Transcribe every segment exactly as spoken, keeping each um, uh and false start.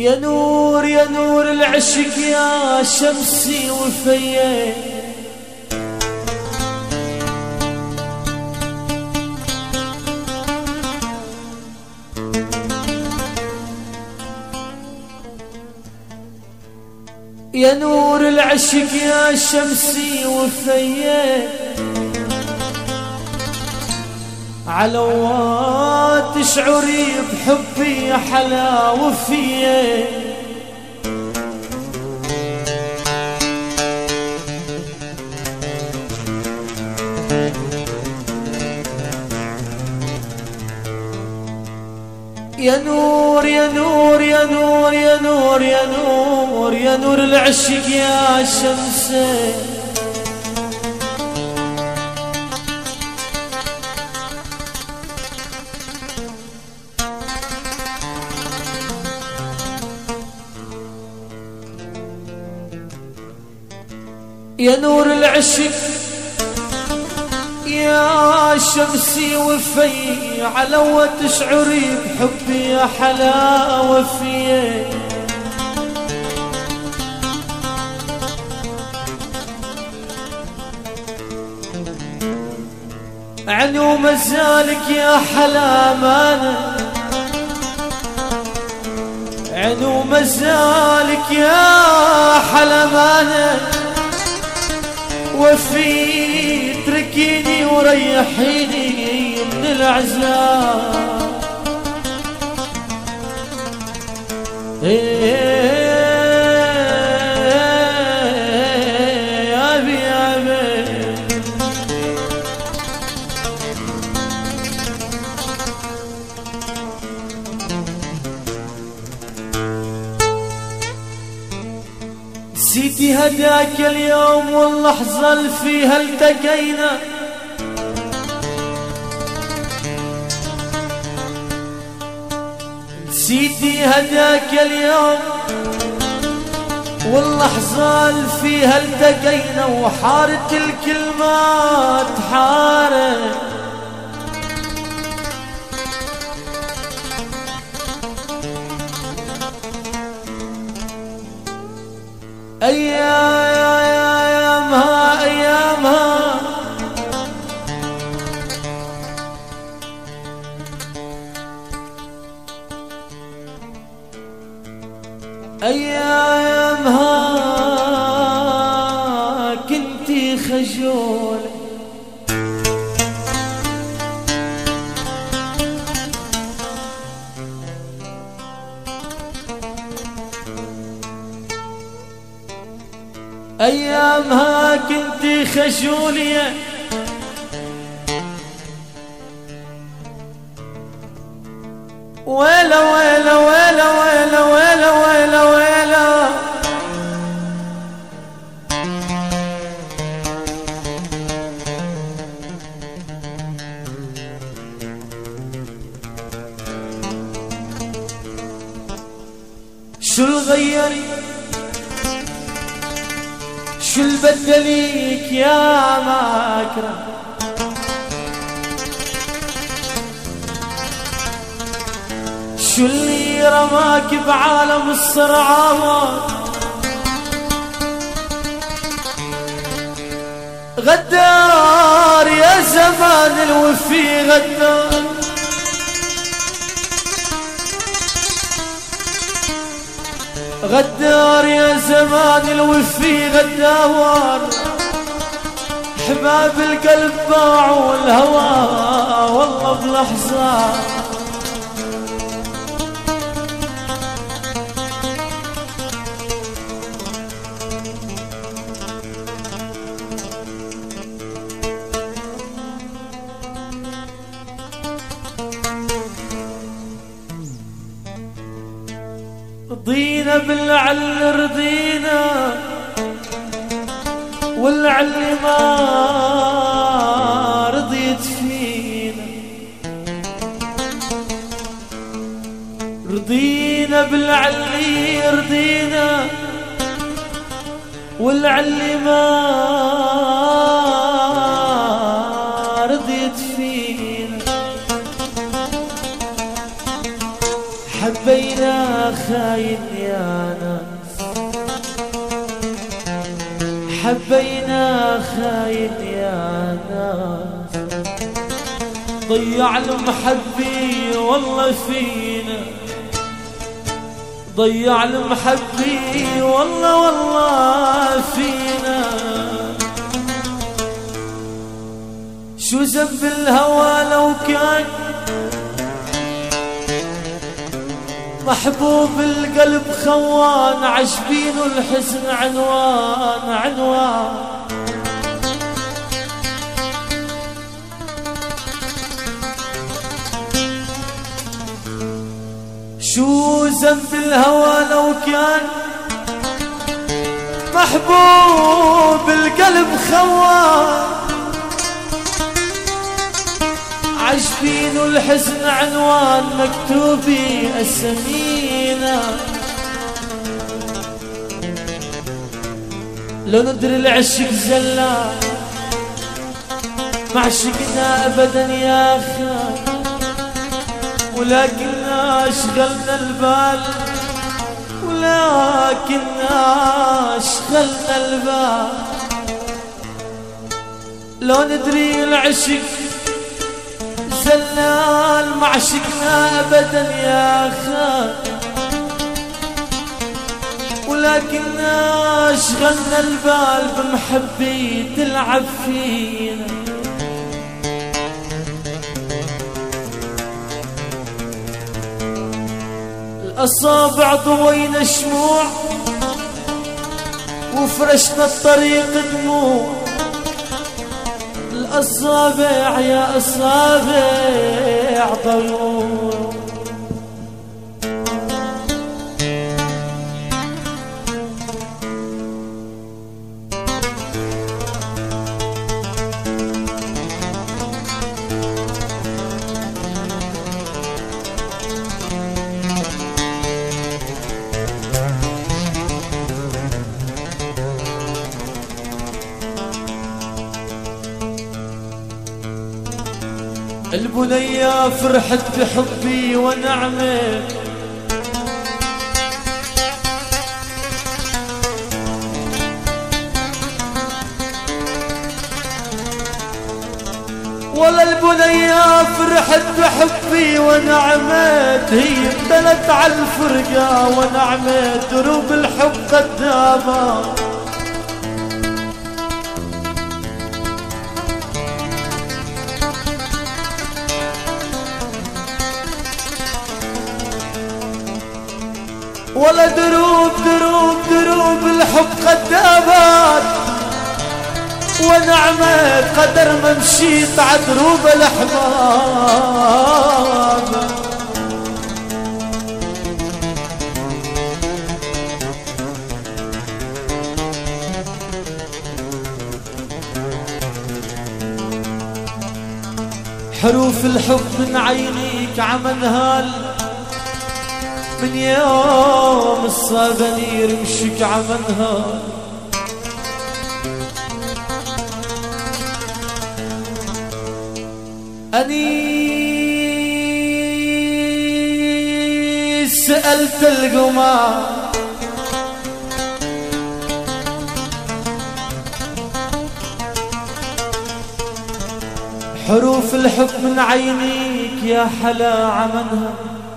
يا نور يا نور العشق يا شمسي وفيه، يا نور العشق يا شمسي وفيه، علوات تشعري بحبي يا حلا وفيه، يا نور يا نور يا نور يا نور يا نور يا نور العشق يا شمسي، يا نور العشق يا شمسي وفي، علوة تشعري بحبي يا حلا وفيه، عنو مزالك يا حلا مانا، عنو مزالك يا حلا مانا، وفي اتركيني وريحيني من العذاب، ايه يا بي يا بي نسيتي هداك اليوم واللحظة اللي فيها التقينا، نسيتي هداك اليوم واللحظة اللي فيها التقينا، وحارت الكلمات حارت، أيامها أيامها أيامها كنتي خجولة، أيامها كنتي خجولية، ويلا ويلا ويلا ويلا ويلا ويلا ويلا شو الغيري شو البدليك يا ماكرة، شو اللي رماك بعالم الصرعات، غدار يا زمان الوفي غدار، غدار يا زمان الوفي غدار، حباب القلب باعوا الهوى والله بلحظة، رضينا بالعل رضينا والعل ما رضيت فينا، رضينا بالعل رضينا والعل ما رضيت فينا، حبينا خاين يا ناس، حبينا خاين يا ناس، ضيع المحبي والله فينا، ضيع المحبي والله والله فينا. شو ذنب الهوى لو كان محبوب القلب خوان، عجبين الحزن عنوان عنوان. شو ذنب الهوى لو كان محبوب القلب خوان، عجبين الحزن عنوان، مكتوبي السمينة. لو ندري العشق زلان ما عشقنا ابدا يا اخي، ولكننا اشغلنا البال، ولكننا اشغلنا البال. لو ندري العشق زلال ما عشقنا ابدا يا اخي، ولكننا اشغلنا البال بمحبي تلعب فينا. الأصابع ضوينا شموع وفرشنا الطريق دموع، الأصابع يا أصابع ضيوع. البنية فرحت بحبي ونعمة، ولا البنية فرحت بحبي ونعمت، هي ابتلت على الفرقة ونعمت، دروب الحب قدامة. ولا دروب دروب دروب الحب قدامات، ونعمة قدر ما مشيت عدروب الأحباب. حروف الحب من عينيك عمنهال، من يوم الصابنير مشيك عمنهال. أني سألت القمر حروف الحب من عينيك يا حلا عمنها،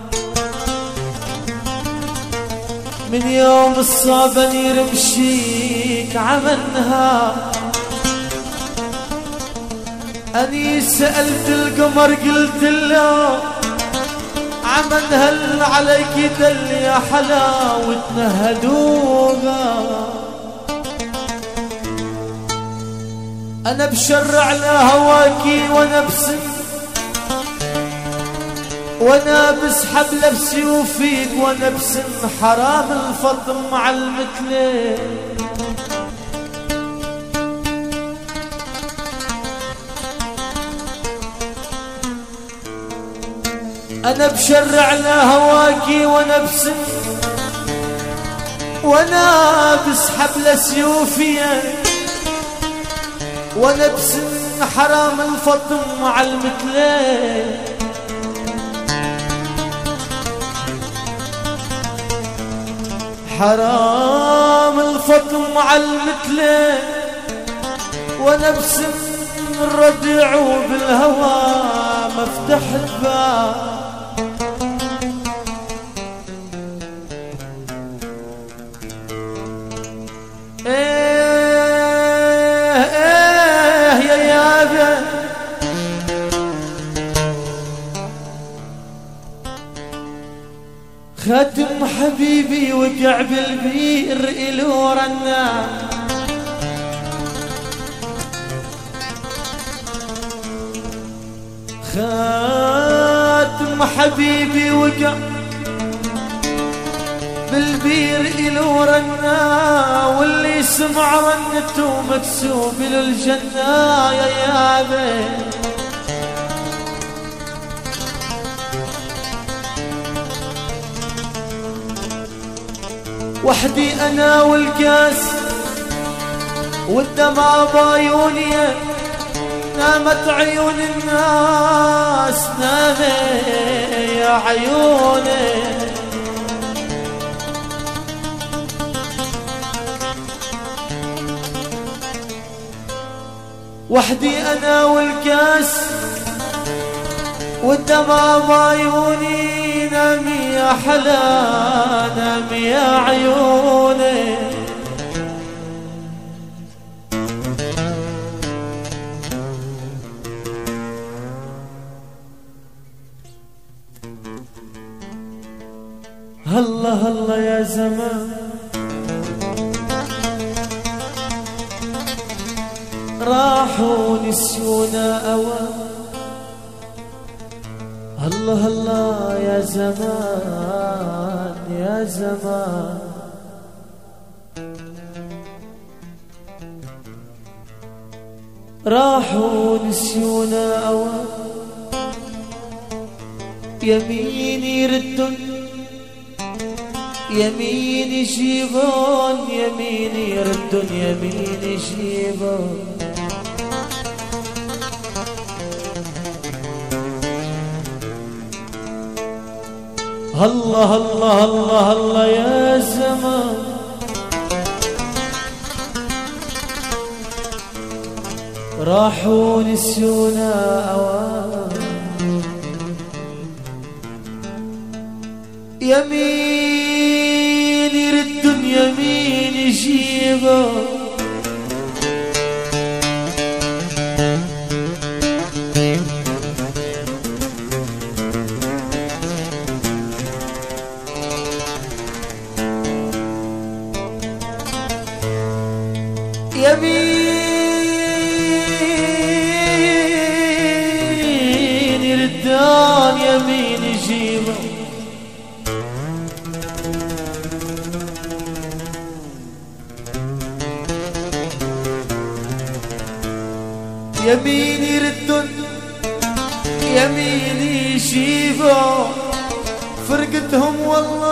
من يوم الصابنير مشيك عمنها. أني سألت القمر قلت له عمن هل عليك دل يا حلاوتنا هدوغا. أنا بشرع لهواكي وأنا بسن وأنا بسحب لبسي وفيك وأنا بسن حرام الفضل مع المثلين. أنا بشرع لهواكي وأنا بسن وأنا بسحب لسيوفي وأنا بسن حرام الفضل مع المثلين. حرام الفطم على المثلى وانا بسم الردع وبالهوى مفتح الباب. ايه ايه يا يابا خاتم حبيبي وقع بالبير إلو رنا، خاتم حبيبي وقع بالبير إلو رنا، واللي سمع رنته مكسوب للجنة يا يابا. وحدي أنا والكاس والدمع بعيوني، نامت عيون الناس نامي يا عيوني. وحدي أنا والكاس والدمع بعيوني، نامي يا حلا نامي يا عيوني. هلا هلا يا زمان راحوا نسيونا أوام. هلا هلا يا زمان يا زمان راحوا نسيونا أوام. يمين يردن يمين يجيبون، يمين يردن يمين يجيبون. هلا هلا هلا هلا يا زمان راحوا نسيونا أوام. يمين يردن يمين يجيبون. يمين يردان يمين يجيبه. يمين يردن يمين يجيبه. فرقتهم والله